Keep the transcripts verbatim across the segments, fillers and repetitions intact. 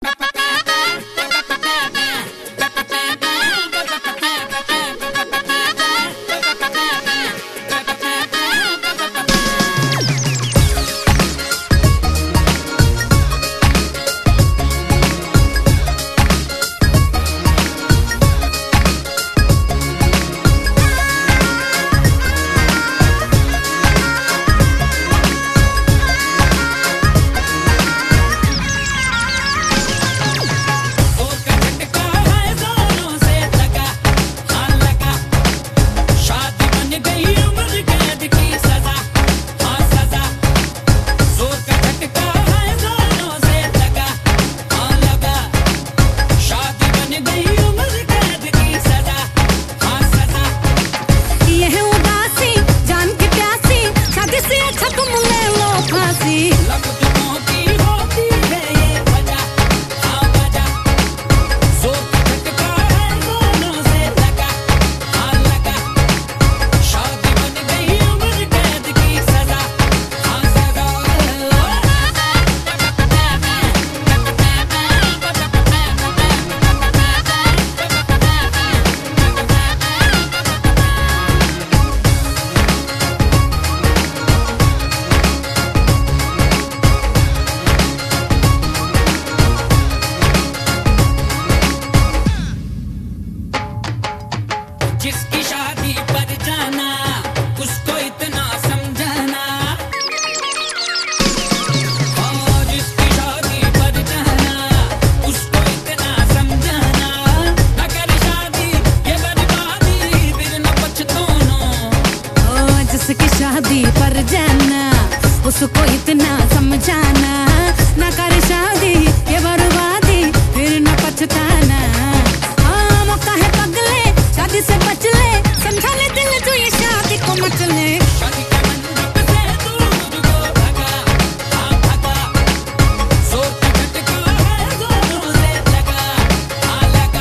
जिसकी शादी पर जाना उसको इतना समझाना, हाँ जिसकी शादी पर जाना उसको इतना समझाना, न कर शादी ये बर्बादी फिर न पछताना। ओ जिसकी शादी पर जाना उसको इतना समझाना, न कर शादी ये बर्बादी फिर न पछताना। हाँ मौका है पगले शादी से बच ले, समझा ले दिल जो ये शादी को मच ले। शादी के मंडप से दूर को भगा, हाँ भगा, जोर का झटका है जोरों से लगा, हाँ लगा।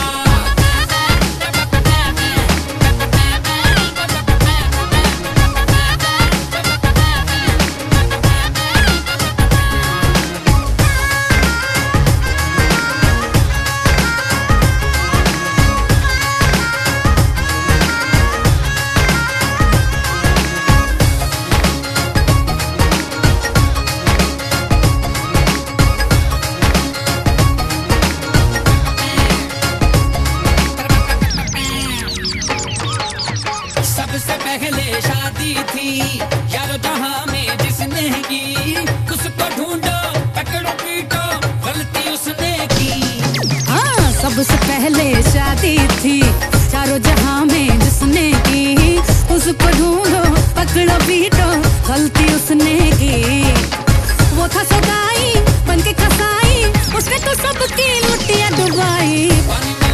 सबसे पहले शादी थी यारो जहां में जिसने की, उसको ढूंढो पकड़ो पीटो गलती उसने की। हाँ सबसे पहले शादी थी चारों जहां में जिसने की, उसको ढूंढो पकड़ो पीटो गलती उसने की। वो था सौदाई बनके कसाई, उसने तो सबकी लुटिया डुबाई।